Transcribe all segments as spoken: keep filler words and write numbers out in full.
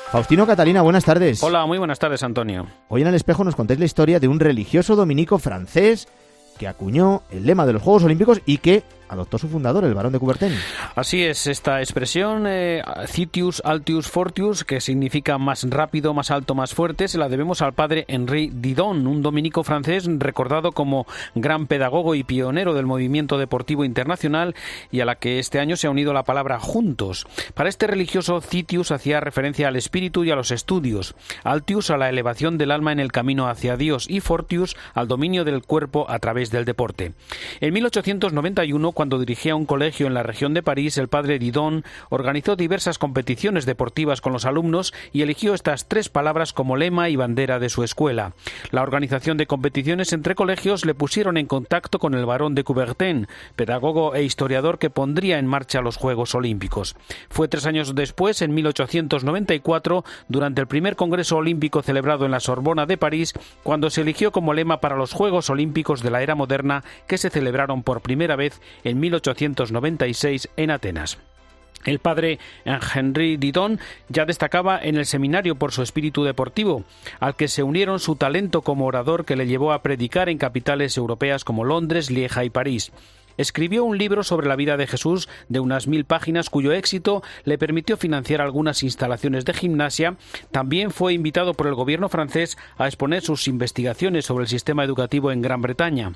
Faustino, Catalina, buenas tardes. Hola, muy buenas tardes, Antonio. Hoy en El Espejo nos contáis la historia de un religioso dominico francés que acuñó el lema de los Juegos Olímpicos y que adoptó su fundador, el barón de Coubertin. Así es, esta expresión, eh, Citius Altius Fortius, que significa más rápido, más alto, más fuerte, se la debemos al padre Henri Didon, un dominico francés recordado como gran pedagogo y pionero del movimiento deportivo internacional y a la que este año se ha unido la palabra juntos. Para este religioso, Citius hacía referencia al espíritu y a los estudios, Altius a la elevación del alma en el camino hacia Dios y Fortius al dominio del cuerpo a través del deporte. En mil ochocientos noventa y uno, cuando dirigía un colegio en la región de París, el padre Didon organizó diversas competiciones deportivas con los alumnos y eligió estas tres palabras como lema y bandera de su escuela. La organización de competiciones entre colegios le pusieron en contacto con el barón de Coubertin, pedagogo e historiador que pondría en marcha los Juegos Olímpicos. Fue tres años después, en mil ochocientos noventa y cuatro, durante el primer Congreso Olímpico celebrado en la Sorbona de París, cuando se eligió como lema para los Juegos Olímpicos de la era moderna que se celebraron por primera vez en mil ochocientos noventa y seis en Atenas. El padre Henri Didon ya destacaba en el seminario por su espíritu deportivo, al que se unieron su talento como orador que le llevó a predicar en capitales europeas como Londres, Lieja y París. Escribió un libro sobre la vida de Jesús de unas mil páginas cuyo éxito le permitió financiar algunas instalaciones de gimnasia. También fue invitado por el gobierno francés a exponer sus investigaciones sobre el sistema educativo en Gran Bretaña.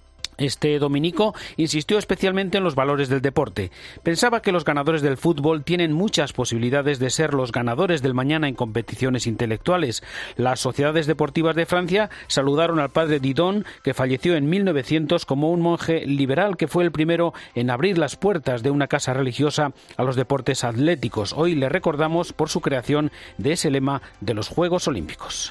Este dominico insistió especialmente en los valores del deporte. Pensaba que los ganadores del fútbol tienen muchas posibilidades de ser los ganadores del mañana en competiciones intelectuales. Las sociedades deportivas de Francia saludaron al padre Didon, que falleció en mil novecientos, como un monje liberal que fue el primero en abrir las puertas de una casa religiosa a los deportes atléticos. Hoy le recordamos por su creación de ese lema de los Juegos Olímpicos.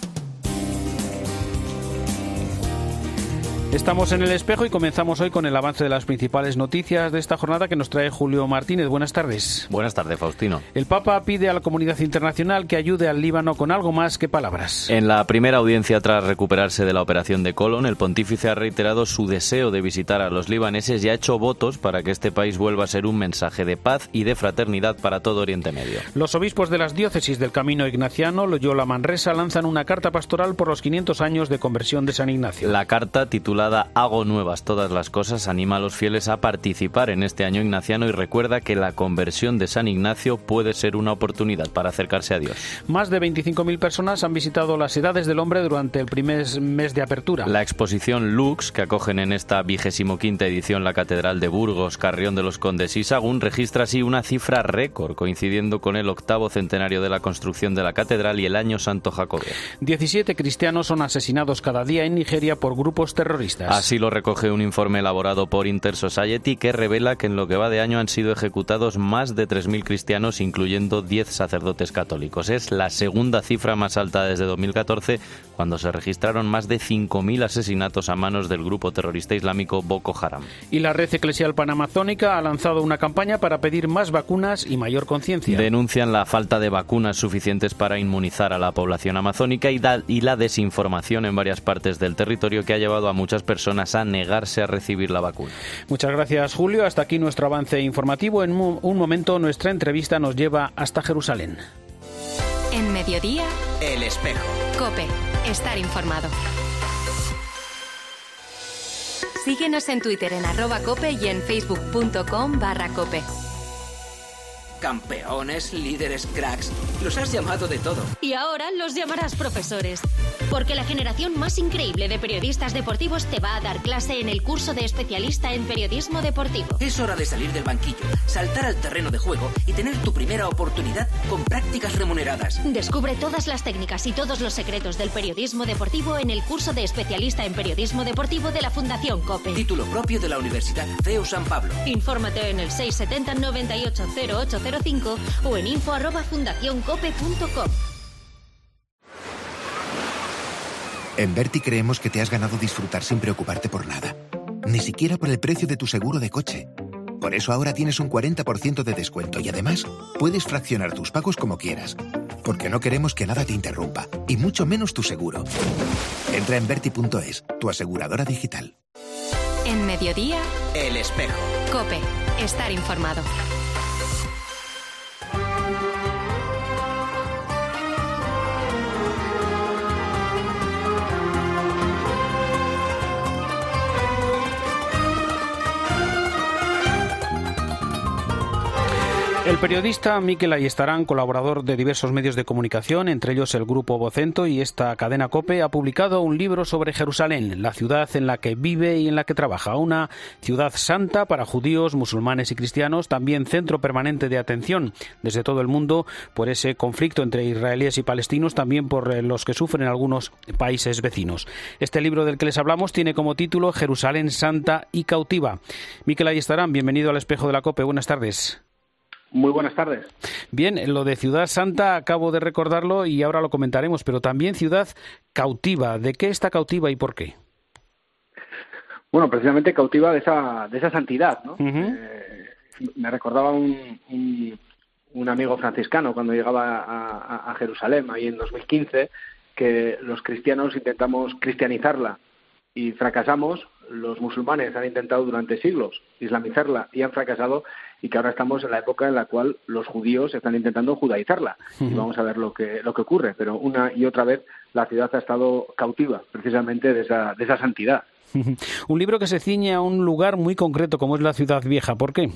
Estamos en El Espejo y comenzamos hoy con el avance de las principales noticias de esta jornada que nos trae Julio Martínez. Buenas tardes. Buenas tardes, Faustino. El Papa pide a la comunidad internacional que ayude al Líbano con algo más que palabras. En la primera audiencia tras recuperarse de la operación de colon, el pontífice ha reiterado su deseo de visitar a los libaneses y ha hecho votos para que este país vuelva a ser un mensaje de paz y de fraternidad para todo Oriente Medio. Los obispos de las diócesis del Camino Ignaciano, Loyola Manresa, lanzan una carta pastoral por los quinientos años de conversión de San Ignacio. La carta, titulada Hago nuevas todas las cosas, anima a los fieles a participar en este año ignaciano y recuerda que la conversión de San Ignacio puede ser una oportunidad para acercarse a Dios. Más de veinticinco mil personas han visitado las Edades del Hombre durante el primer mes de apertura. La exposición Lux, que acogen en esta vigésimo quinta edición la Catedral de Burgos, Carrión de los Condes y Sagún, registra así una cifra récord, coincidiendo con el octavo centenario de la construcción de la catedral y el año santo jacobeo. diecisiete cristianos son asesinados cada día en Nigeria por grupos terroristas. Así lo recoge un informe elaborado por Inter-Society que revela que en lo que va de año han sido ejecutados más de tres mil cristianos, incluyendo diez sacerdotes católicos. Es la segunda cifra más alta desde dos mil catorce, cuando se registraron más de cinco mil asesinatos a manos del grupo terrorista islámico Boko Haram. Y la Red Eclesial Panamazónica ha lanzado una campaña para pedir más vacunas y mayor conciencia. Denuncian la falta de vacunas suficientes para inmunizar a la población amazónica y, da, y la desinformación en varias partes del territorio que ha llevado a muchas personas a negarse a recibir la vacuna. Muchas gracias, Julio. Hasta aquí nuestro avance informativo. En un momento nuestra entrevista nos lleva hasta Jerusalén. En Mediodía, El Espejo. COPE. Estar informado. Síguenos en Twitter en arroba cope y en facebook.com barra cope. Campeones, líderes, cracks. Los has llamado de todo. Y ahora los llamarás profesores. Porque la generación más increíble de periodistas deportivos te va a dar clase en el curso de especialista en periodismo deportivo. Es hora de salir del banquillo, saltar al terreno de juego y tener tu primera oportunidad con prácticas remuneradas. Descubre todas las técnicas y todos los secretos del periodismo deportivo en el curso de especialista en periodismo deportivo de la Fundación COPE. Título propio de la Universidad C E U San Pablo. Infórmate en el seis siete cero noventa y ocho cero ocho cero cinco o en info arroba fundacioncope punto com. En Berti creemos que te has ganado disfrutar sin preocuparte por nada. Ni siquiera por el precio de tu seguro de coche. Por eso ahora tienes un cuarenta por ciento de descuento y además puedes fraccionar tus pagos como quieras. Porque no queremos que nada te interrumpa, y mucho menos tu seguro. Entra en Berti punto es, tu aseguradora digital. En Mediodía, El Espejo. COPE. Estar informado. El periodista Mikel Ayestarán, colaborador de diversos medios de comunicación, entre ellos el Grupo Vocento y esta cadena COPE, ha publicado un libro sobre Jerusalén, la ciudad en la que vive y en la que trabaja. Una ciudad santa para judíos, musulmanes y cristianos, también centro permanente de atención desde todo el mundo por ese conflicto entre israelíes y palestinos, también por los que sufren algunos países vecinos. Este libro del que les hablamos tiene como título Jerusalén santa y cautiva. Mikel Ayestarán, bienvenido al Espejo de la COPE. Buenas tardes. Muy buenas tardes. Bien, lo de Ciudad Santa acabo de recordarlo y ahora lo comentaremos, pero también ciudad cautiva. ¿De qué está cautiva y por qué? Bueno, precisamente cautiva de esa de esa santidad, ¿no? Uh-huh. Eh, me recordaba un, un, un amigo franciscano cuando llegaba a, a, a Jerusalén, ahí en dos mil quince, que los cristianos intentamos cristianizarla y fracasamos. Los musulmanes han intentado durante siglos islamizarla y han fracasado, y que ahora estamos en la época en la cual los judíos están intentando judaizarla. Uh-huh. Y vamos a ver lo que lo que ocurre, pero una y otra vez la ciudad ha estado cautiva precisamente de esa de esa santidad. Uh-huh. Un libro que se ciñe a un lugar muy concreto como es la Ciudad Vieja. ¿Por qué?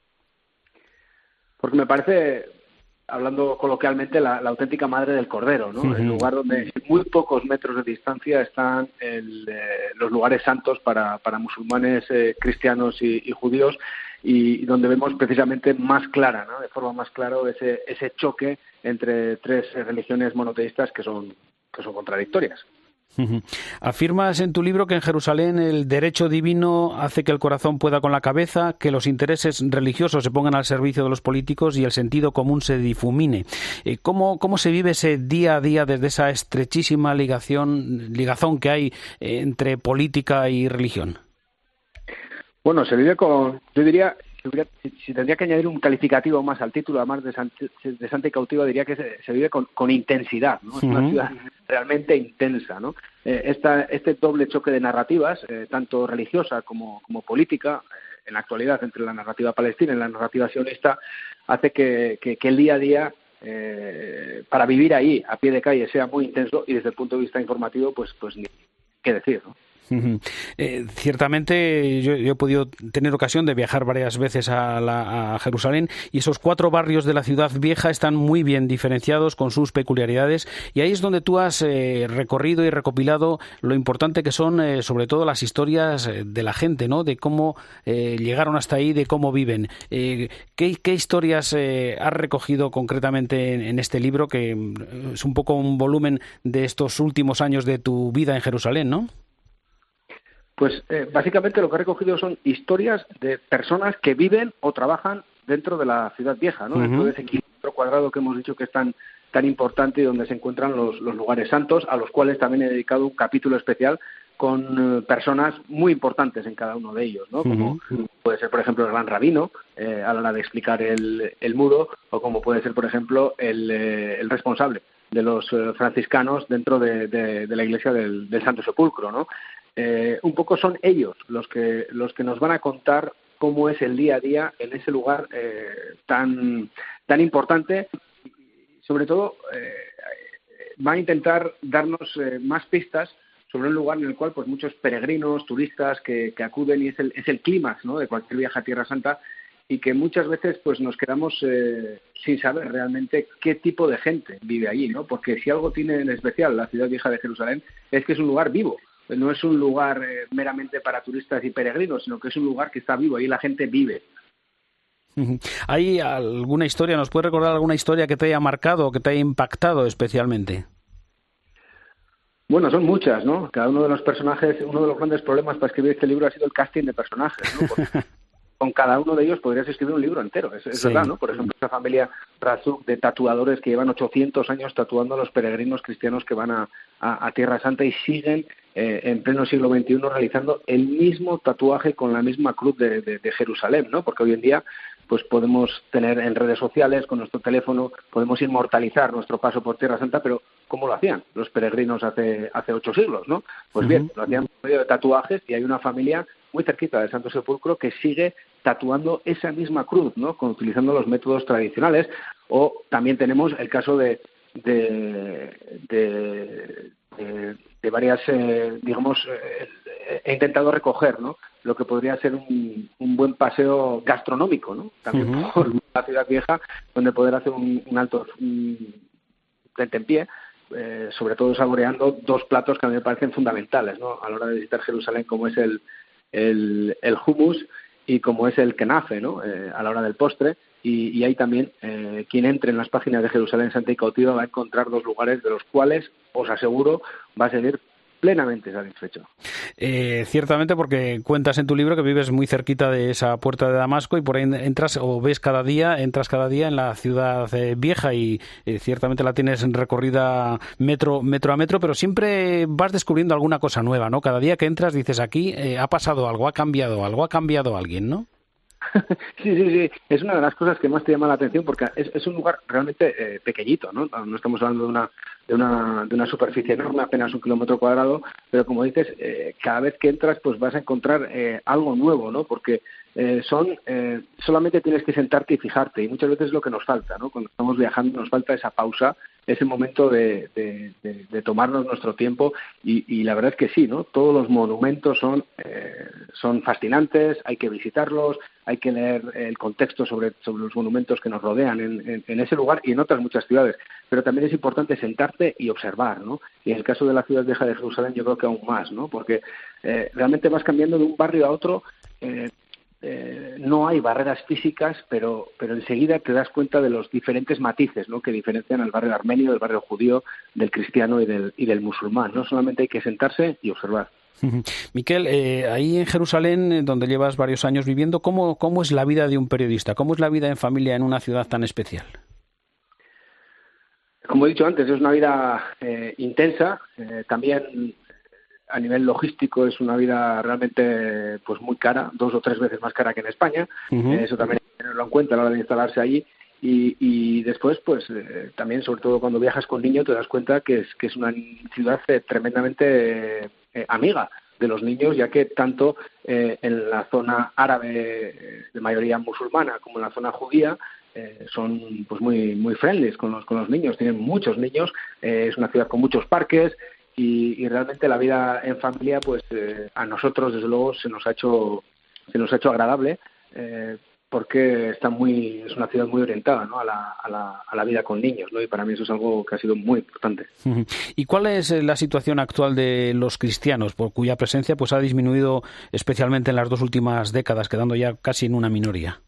Porque me parece, hablando coloquialmente, la, la auténtica madre del Cordero, ¿no? Uh-huh. El lugar donde en muy pocos metros de distancia están el, eh, los lugares santos para, para musulmanes, eh, cristianos y, y judíos, y donde vemos precisamente más clara, ¿no? De forma más clara ese, ese choque entre tres religiones monoteístas que son, que son contradictorias. Uh-huh. Afirmas en tu libro que en Jerusalén el derecho divino hace que el corazón pueda con la cabeza, que los intereses religiosos se pongan al servicio de los políticos y el sentido común se difumine. ¿Cómo, cómo se vive ese día a día desde esa estrechísima ligación, ligazón que hay entre política y religión? Bueno, se vive con, yo diría, si, hubiera, si, si tendría que añadir un calificativo más al título, además de, Sant, de Santa y Cautiva, diría que se, se vive con, con intensidad, ¿no? Es uh-huh. una ciudad realmente intensa, ¿no? Eh, esta, este doble choque de narrativas, eh, tanto religiosa como, como política, eh, en la actualidad entre la narrativa palestina y la narrativa sionista, hace que, que, que el día a día, eh, para vivir ahí, a pie de calle, sea muy intenso, y desde el punto de vista informativo, pues, pues ni qué decir, ¿no? Uh-huh. Eh, ciertamente yo, yo he podido tener ocasión de viajar varias veces a, la, a Jerusalén, y esos cuatro barrios de la ciudad vieja están muy bien diferenciados con sus peculiaridades, y ahí es donde tú has eh, recorrido y recopilado lo importante que son eh, sobre todo las historias de la gente, ¿no? De cómo eh, llegaron hasta ahí, de cómo viven. Eh, ¿qué, ¿Qué historias eh, has recogido concretamente en, en este libro, que es un poco un volumen de estos últimos años de tu vida en Jerusalén, ¿no? Pues eh, básicamente lo que he recogido son historias de personas que viven o trabajan dentro de la ciudad vieja, ¿no? Uh-huh. Dentro de ese kilómetro cuadrado que hemos dicho que es tan, tan importante y donde se encuentran los, los lugares santos, a los cuales también he dedicado un capítulo especial con eh, personas muy importantes en cada uno de ellos, ¿no? Como uh-huh. puede ser, por ejemplo, el gran rabino, eh, a la hora de explicar el, el mudo, o como puede ser, por ejemplo, el, eh, el responsable de los eh, franciscanos dentro de, de, de la iglesia del, del Santo Sepulcro, ¿no? Eh, un poco son ellos los que los que nos van a contar cómo es el día a día en ese lugar eh, tan tan importante, y sobre todo eh, va a intentar darnos eh, más pistas sobre un lugar en el cual pues muchos peregrinos, turistas que, que acuden, y es el es el clímax, ¿no? De cualquier viaje a Tierra Santa, y que muchas veces pues nos quedamos eh, sin saber realmente qué tipo de gente vive allí, ¿no? Porque si algo tiene en especial la ciudad vieja de Jerusalén es que es un lugar vivo. No es un lugar eh, meramente para turistas y peregrinos, sino que es un lugar que está vivo, y la gente vive. ¿Hay alguna historia, nos puedes recordar alguna historia que te haya marcado o que te haya impactado especialmente? Bueno, son muchas, ¿no? Cada uno de los personajes, uno de los grandes problemas para escribir este libro ha sido el casting de personajes, ¿no? Porque con cada uno de ellos podrías escribir un libro entero, es, es sí. verdad, ¿no? Por ejemplo, esa familia Razuk de tatuadores que llevan ochocientos años tatuando a los peregrinos cristianos que van a, a, a Tierra Santa, y siguen eh, en pleno siglo veintiuno realizando el mismo tatuaje con la misma cruz de, de, de Jerusalén, ¿no? Porque hoy en día pues podemos tener en redes sociales, con nuestro teléfono, podemos inmortalizar nuestro paso por Tierra Santa, pero ¿cómo lo hacían los peregrinos hace hace ocho siglos, ¿no? Pues uh-huh. bien, lo hacían por medio de tatuajes, y hay una familia muy cerquita del Santo Sepulcro que sigue tatuando esa misma cruz, ¿no? Con, utilizando los métodos tradicionales. O también tenemos el caso de de, de, de, de varias, eh, digamos, eh, he intentado recoger, ¿no? lo que podría ser un, un buen paseo gastronómico, ¿no? También uh-huh. por la ciudad vieja, donde poder hacer un, un alto tentempié, eh, sobre todo saboreando dos platos que a mí me parecen fundamentales, ¿no? A la hora de visitar Jerusalén, como es el, el, el hummus y como es el kenafe, ¿no? Eh, a la hora del postre. Y, y ahí también, eh, quien entre en las páginas de Jerusalén Santa y Cautiva va a encontrar dos lugares de los cuales, os aseguro, va a seguir plenamente satisfecho. Eh, ciertamente, porque cuentas en tu libro que vives muy cerquita de esa puerta de Damasco y por ahí entras o ves cada día, entras cada día en la ciudad eh, vieja y eh, ciertamente la tienes recorrida metro, metro a metro, pero siempre vas descubriendo alguna cosa nueva, ¿no? Cada día que entras dices, aquí eh, ha pasado algo, ha cambiado algo, ha cambiado alguien, ¿no? Sí, sí, sí. Es una de las cosas que más te llama la atención porque es, es un lugar realmente eh, pequeñito, ¿no? No estamos hablando de una, de una de una superficie enorme, apenas un kilómetro cuadrado, pero como dices, eh, cada vez que entras pues vas a encontrar eh, algo nuevo, ¿no? Porque eh, son eh, solamente tienes que sentarte y fijarte, y muchas veces es lo que nos falta, ¿no? Cuando estamos viajando nos falta esa pausa, ese momento de, de, de, de tomarnos nuestro tiempo y, y la verdad es que sí, ¿no? Todos los monumentos son eh, son fascinantes, hay que visitarlos, hay que leer el contexto sobre, sobre los monumentos que nos rodean en, en, en ese lugar y en otras muchas ciudades, pero también es importante sentarte y observar, ¿no? Y en el caso de la ciudad vieja de Jerusalén yo creo que aún más, ¿no? Porque eh, realmente vas cambiando de un barrio a otro. eh, Eh, no hay barreras físicas, pero pero enseguida te das cuenta de los diferentes matices, ¿no? Que diferencian al barrio armenio, del barrio judío, del cristiano y del y del musulmán, ¿no? Solamente hay que sentarse y observar. Miquel, eh, ahí en Jerusalén, donde llevas varios años viviendo, ¿cómo, ¿cómo es la vida de un periodista? ¿Cómo es la vida en familia en una ciudad tan especial? Como he dicho antes, es una vida eh, intensa, eh, también a nivel logístico es una vida realmente pues muy cara, dos o tres veces más cara que en España. Uh-huh. Eh, eso también hay que tenerlo en cuenta a la hora de instalarse allí. Y, y después, pues eh, también, sobre todo cuando viajas con niños, te das cuenta que es que es una ciudad eh, tremendamente eh, amiga de los niños, ya que tanto eh, en la zona árabe de mayoría musulmana como en la zona judía eh, son pues muy muy friendly con los con los niños. Tienen muchos niños. Eh, es una ciudad con muchos parques. Y, y realmente la vida en familia, pues eh, a nosotros desde luego se nos ha hecho se nos ha hecho agradable eh, porque está muy es una ciudad muy orientada, ¿no? a la a la a la vida con niños, ¿no? Y para mí eso es algo que ha sido muy importante. ¿Y cuál es la situación actual de los cristianos, por cuya presencia pues ha disminuido especialmente en las dos últimas décadas, quedando ya casi en una minoría?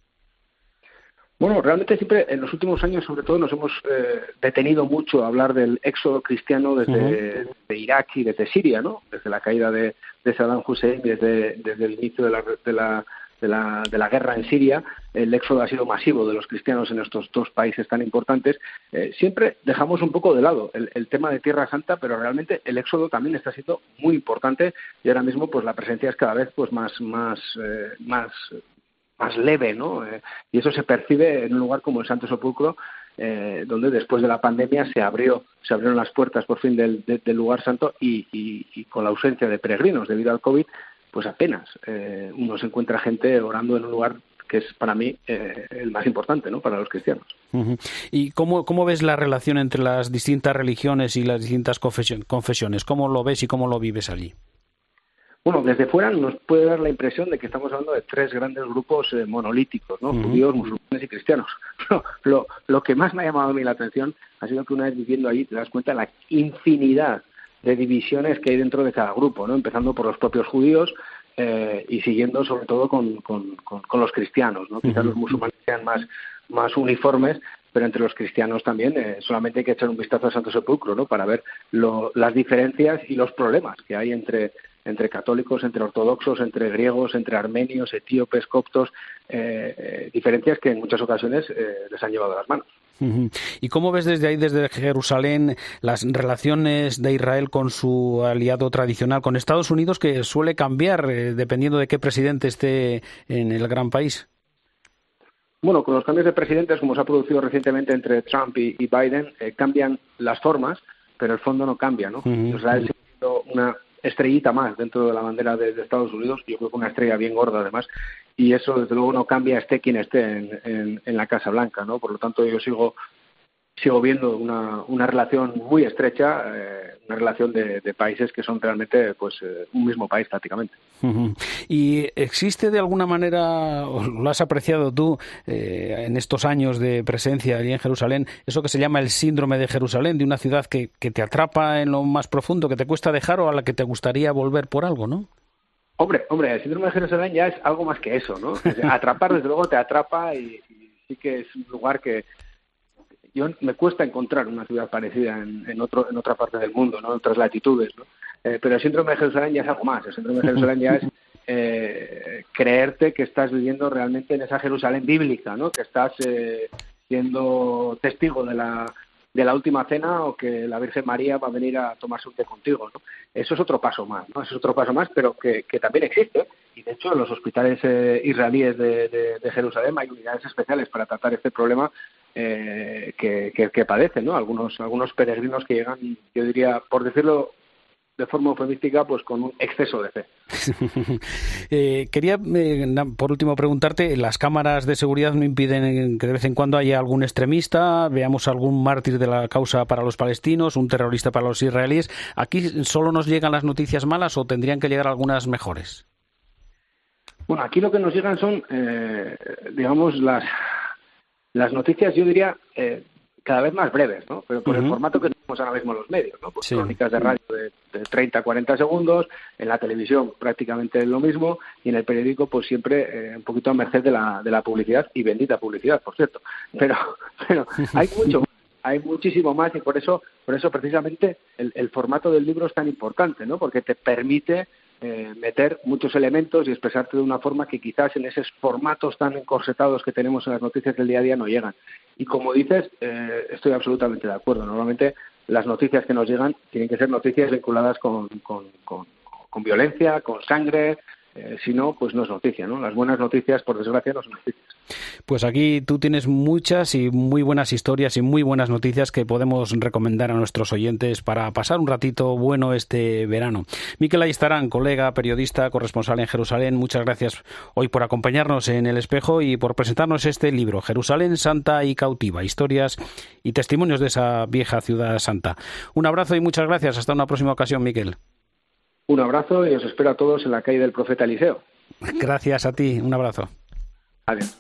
Bueno, realmente siempre en los últimos años, sobre todo, nos hemos eh, detenido mucho a hablar del éxodo cristiano desde uh-huh. de Irak y desde Siria, ¿no? Desde la caída de, de Saddam Hussein, desde, desde el inicio de la, de, la, de, la, de la guerra en Siria, el éxodo ha sido masivo de los cristianos en estos dos países tan importantes. Eh, siempre dejamos un poco de lado el, el tema de Tierra Santa, pero realmente el éxodo también está siendo muy importante y ahora mismo pues la presencia es cada vez pues más más eh, más más leve, ¿no? Eh, y eso se percibe en un lugar como el Santo Sepulcro, eh, donde después de la pandemia se abrió, se abrieron las puertas por fin del, de, del lugar santo y, y, y con la ausencia de peregrinos debido al COVID, pues apenas eh, uno se encuentra gente orando en un lugar que es para mí eh, el más importante, ¿no? Para los cristianos. Uh-huh. ¿Y cómo, cómo ves la relación entre las distintas religiones y las distintas confesiones? ¿Cómo lo ves y cómo lo vives allí? Bueno, desde fuera nos puede dar la impresión de que estamos hablando de tres grandes grupos eh, monolíticos, ¿no? Uh-huh. Judíos, musulmanes y cristianos. No, lo, lo que más me ha llamado a mí la atención ha sido que una vez viviendo allí te das cuenta de la infinidad de divisiones que hay dentro de cada grupo, ¿no? Empezando por los propios judíos eh, y siguiendo sobre todo con, con, con, con los cristianos, ¿no? Quizás uh-huh. los musulmanes sean más, más uniformes, pero entre los cristianos también eh, solamente hay que echar un vistazo al Santo Sepulcro, ¿no? Para ver lo, las diferencias y los problemas que hay entre entre católicos, entre ortodoxos, entre griegos, entre armenios, etíopes, coptos, eh, eh, diferencias que en muchas ocasiones eh, les han llevado a las manos. Uh-huh. ¿Y cómo ves desde ahí, desde Jerusalén, las relaciones de Israel con su aliado tradicional, con Estados Unidos, que suele cambiar eh, dependiendo de qué presidente esté en el gran país? Bueno, con los cambios de presidentes, como se ha producido recientemente entre Trump y, y Biden, eh, cambian las formas, pero el fondo no cambia, ¿no? Uh-huh. Israel sigue siendo una estrellita más dentro de la bandera de, de Estados Unidos, yo creo que una estrella bien gorda además, y eso desde luego no cambia esté quien esté en, en, en la Casa Blanca, ¿no? Por lo tanto yo sigo sigo viendo una, una relación muy estrecha, eh, una relación de, de países que son realmente pues eh, un mismo país prácticamente. Uh-huh. ¿Y existe de alguna manera, o lo has apreciado tú eh, en estos años de presencia allí en Jerusalén, eso que se llama el síndrome de Jerusalén, de una ciudad que, que te atrapa en lo más profundo, que te cuesta dejar o a la que te gustaría volver por algo, ¿no? Hombre, hombre, el síndrome de Jerusalén ya es algo más que eso, ¿no? O sea, atrapar, desde luego, te atrapa y, y sí que es un lugar que yo me cuesta encontrar una ciudad parecida en, en otro en otra parte del mundo, ¿no? En otras latitudes, ¿no? Eh, pero el síndrome de Jerusalén ya es algo más. El síndrome de Jerusalén ya es eh, creerte que estás viviendo realmente en esa Jerusalén bíblica, ¿no? Que estás eh, siendo testigo de la de la última cena o que la Virgen María va a venir a tomarse un té contigo, ¿no? Eso es otro paso más, ¿no? Eso es otro paso más, pero que, que también existe. Y de hecho en los hospitales eh, israelíes de, de, de Jerusalén hay unidades especiales para tratar este problema eh, que, que, que padecen, ¿no? Algunos, algunos peregrinos que llegan, yo diría, por decirlo de forma eufemística, pues con un exceso de fe. eh, quería, eh, por último, preguntarte, ¿las cámaras de seguridad no impiden que de vez en cuando haya algún extremista, veamos algún mártir de la causa para los palestinos, un terrorista para los israelíes? ¿Aquí solo nos llegan las noticias malas o tendrían que llegar algunas mejores? Bueno, aquí lo que nos llegan son, eh, digamos, las, las noticias, yo diría, eh, cada vez más breves, ¿no? Pero por uh-huh. el formato que tenemos ahora mismo los medios, ¿no? Pues sí. Crónicas de radio de, de treinta a cuarenta segundos, en la televisión prácticamente lo mismo, y en el periódico pues siempre eh, un poquito a merced de la, de la publicidad, y bendita publicidad, por cierto. Pero, pero hay mucho más, hay muchísimo más, y por eso, por eso precisamente el, el formato del libro es tan importante, ¿no? Porque te permite Eh, meter muchos elementos y expresarte de una forma que quizás en esos formatos tan encorsetados que tenemos en las noticias del día a día no llegan. Y como dices, eh, estoy absolutamente de acuerdo. Normalmente las noticias que nos llegan tienen que ser noticias vinculadas con, con, con, con violencia, con sangre. Eh, si no, pues no es noticia, ¿no? Las buenas noticias, por desgracia, no son noticias. Pues aquí tú tienes muchas y muy buenas historias y muy buenas noticias que podemos recomendar a nuestros oyentes para pasar un ratito bueno este verano. Mikel Ayestarán, colega, periodista, corresponsal en Jerusalén, muchas gracias hoy por acompañarnos en El Espejo y por presentarnos este libro, Jerusalén Santa y Cautiva, historias y testimonios de esa vieja ciudad santa. Un abrazo y muchas gracias. Hasta una próxima ocasión, Mikel. Un abrazo y os espero a todos en la calle del Profeta Eliseo. Gracias a ti. Un abrazo. Adiós.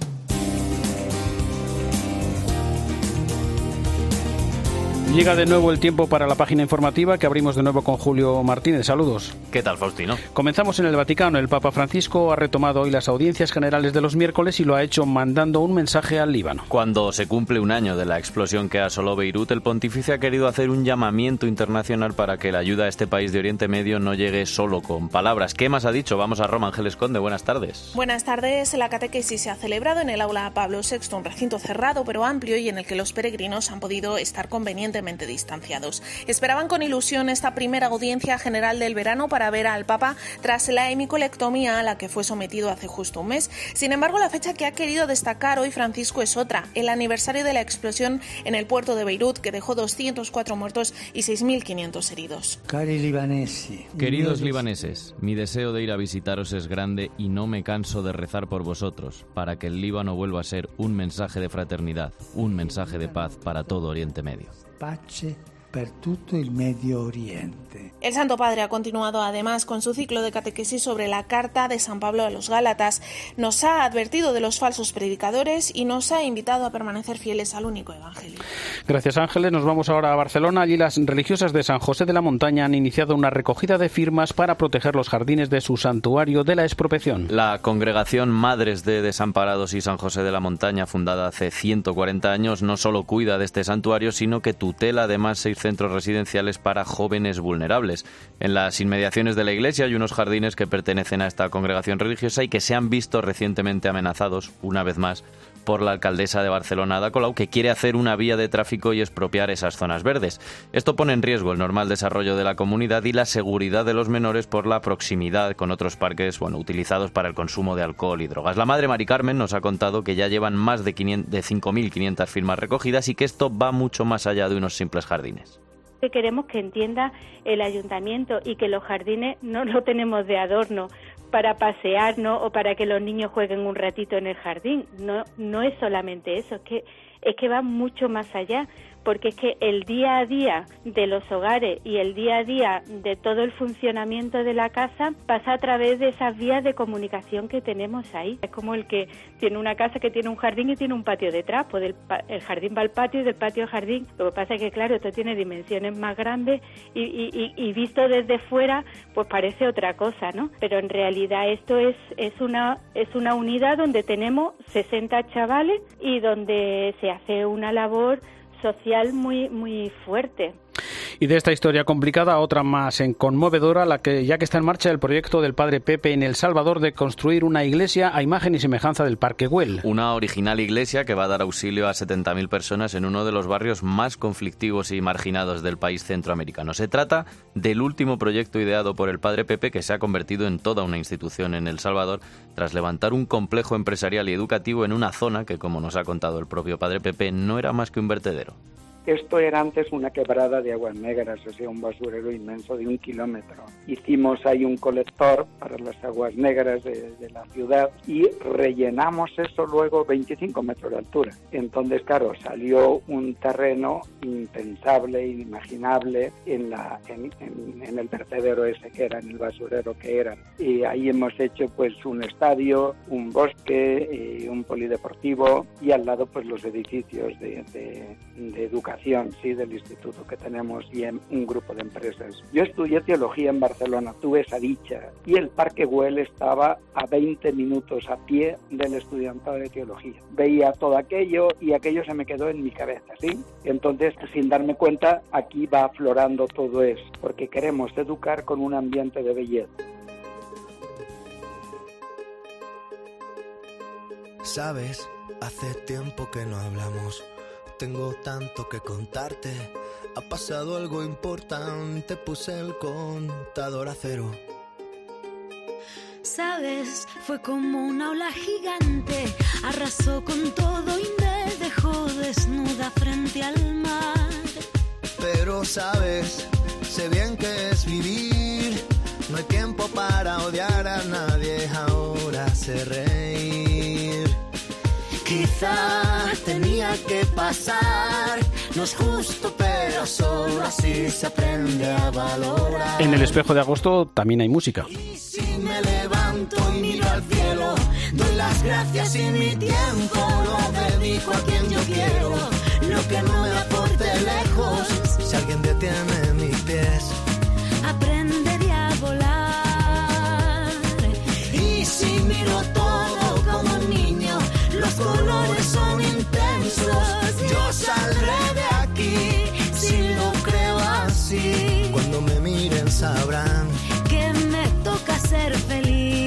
Llega de nuevo el tiempo para la página informativa que abrimos de nuevo con Julio Martínez. Saludos. ¿Qué tal, Faustino? Comenzamos en el Vaticano. El Papa Francisco ha retomado hoy las audiencias generales de los miércoles y lo ha hecho mandando un mensaje al Líbano. Cuando se cumple un año de la explosión que asoló Beirut, el pontífice ha querido hacer un llamamiento internacional para que la ayuda a este país de Oriente Medio no llegue solo con palabras. ¿Qué más ha dicho? Vamos a Roma. Ángeles Conde, buenas tardes. Buenas tardes. La catequesis se ha celebrado en el aula Pablo sexto, un recinto cerrado pero amplio y en el que los peregrinos han podido estar convenientemente distanciados. Esperaban con ilusión esta primera audiencia general del verano para ver al Papa tras la hemicolectomía a la que fue sometido hace justo un mes. Sin embargo, la fecha que ha querido destacar hoy Francisco es otra, el aniversario de la explosión en el puerto de Beirut, que dejó doscientos cuatro muertos y seis mil quinientos heridos. Queridos libaneses, mi deseo de ir a visitaros es grande y no me canso de rezar por vosotros, para que el Líbano vuelva a ser un mensaje de fraternidad, un mensaje de paz para todo Oriente Medio. Pace per tutto il Medio Oriente. El Santo Padre ha continuado además con su ciclo de catequesis sobre la carta de San Pablo a los Gálatas. Nos ha advertido de los falsos predicadores y nos ha invitado a permanecer fieles al único evangelio. Gracias, Ángeles. Nos vamos ahora a Barcelona. Allí las religiosas de San José de la Montaña han iniciado una recogida de firmas para proteger los jardines de su santuario de la expropiación. La congregación Madres de Desamparados y San José de la Montaña, fundada hace ciento cuarenta años, no solo cuida de este santuario, sino que tutela además seis centros residenciales para jóvenes vulnerables. En las inmediaciones de la iglesia hay unos jardines que pertenecen a esta congregación religiosa y que se han visto recientemente amenazados, una vez más, por la alcaldesa de Barcelona, Ada Colau, que quiere hacer una vía de tráfico y expropiar esas zonas verdes. Esto pone en riesgo el normal desarrollo de la comunidad y la seguridad de los menores por la proximidad con otros parques, bueno, utilizados para el consumo de alcohol y drogas. La madre Mari Carmen nos ha contado que ya llevan más de cinco mil quinientas firmas recogidas y que esto va mucho más allá de unos simples jardines. Queremos que entienda el ayuntamiento y que los jardines no lo tenemos de adorno para pasearnos o para que los niños jueguen un ratito en el jardín. No, no es solamente eso, es que es que va mucho más allá, porque es que el día a día de los hogares y el día a día de todo el funcionamiento de la casa pasa a través de esas vías de comunicación que tenemos ahí. Es como el que tiene una casa que tiene un jardín y tiene un patio detrás, pues del, el jardín va al patio y del patio al jardín. Lo que pasa es que, claro, esto tiene dimensiones más grandes y, y, y, y visto desde fuera, pues parece otra cosa, ¿no? Pero en realidad esto es, es, una, es una unidad donde tenemos sesenta chavales y donde se hace una labor social muy muy fuerte. Y de esta historia complicada, otra más en conmovedora, la que ya que está en marcha el proyecto del padre Pepe en El Salvador de construir una iglesia a imagen y semejanza del Parque Güell. Una original iglesia que va a dar auxilio a setenta mil personas en uno de los barrios más conflictivos y marginados del país centroamericano. Se trata del último proyecto ideado por el padre Pepe, que se ha convertido en toda una institución en El Salvador tras levantar un complejo empresarial y educativo en una zona que, como nos ha contado el propio padre Pepe, no era más que un vertedero. Esto era antes una quebrada de aguas negras, o sea, un basurero inmenso de un kilómetro. Hicimos ahí un colector para las aguas negras de, de la ciudad y rellenamos eso luego veinticinco metros de altura. Entonces, claro, salió un terreno impensable, inimaginable en, la, en, en, en el vertedero ese que era, en el basurero que era. Y ahí hemos hecho pues un estadio, un bosque, eh, un polideportivo y al lado pues los edificios de, de, de educación. Sí, del instituto que tenemos y en un grupo de empresas. Yo estudié teología en Barcelona, tuve esa dicha y el Parque Güell estaba a veinte minutos a pie del estudiantado de teología. Veía todo aquello y aquello se me quedó en mi cabeza, ¿sí? Entonces, sin darme cuenta, aquí va aflorando todo eso, porque queremos educar con un ambiente de belleza. Sabes, hace tiempo que no hablamos. Tengo tanto que contarte. Ha pasado algo importante. Puse el contador a cero. Sabes, fue como una ola gigante. Arrasó con todo y me dejó desnuda frente al mar. Pero sabes, sé bien que es vivir. No hay tiempo para odiar a nadie. Ahora sé reír. Quizá tenía que pasar, no es justo, pero solo así se aprende a valorar. En el espejo de agosto también hay música. Y si me levanto y miro al cielo, doy las gracias y mi tiempo lo dedico a quien yo quiero. Lo que no me aporte lejos, si alguien detiene mis pies, aprenderé a volar. Y si miro todo como un niño, los colores son intensos. Yo saldré de aquí si lo creo así. Cuando me miren sabrán que me toca ser feliz.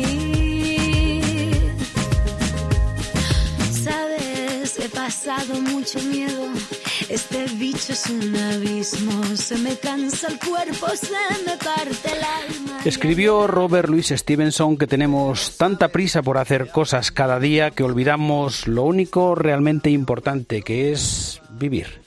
Sabes, he pasado mucho miedo. Este bicho es un abismo. Se me cansa el cuerpo, se me parte el alma. Escribió Robert Louis Stevenson que tenemos tanta prisa por hacer cosas cada día que olvidamos lo único realmente importante, que es vivir.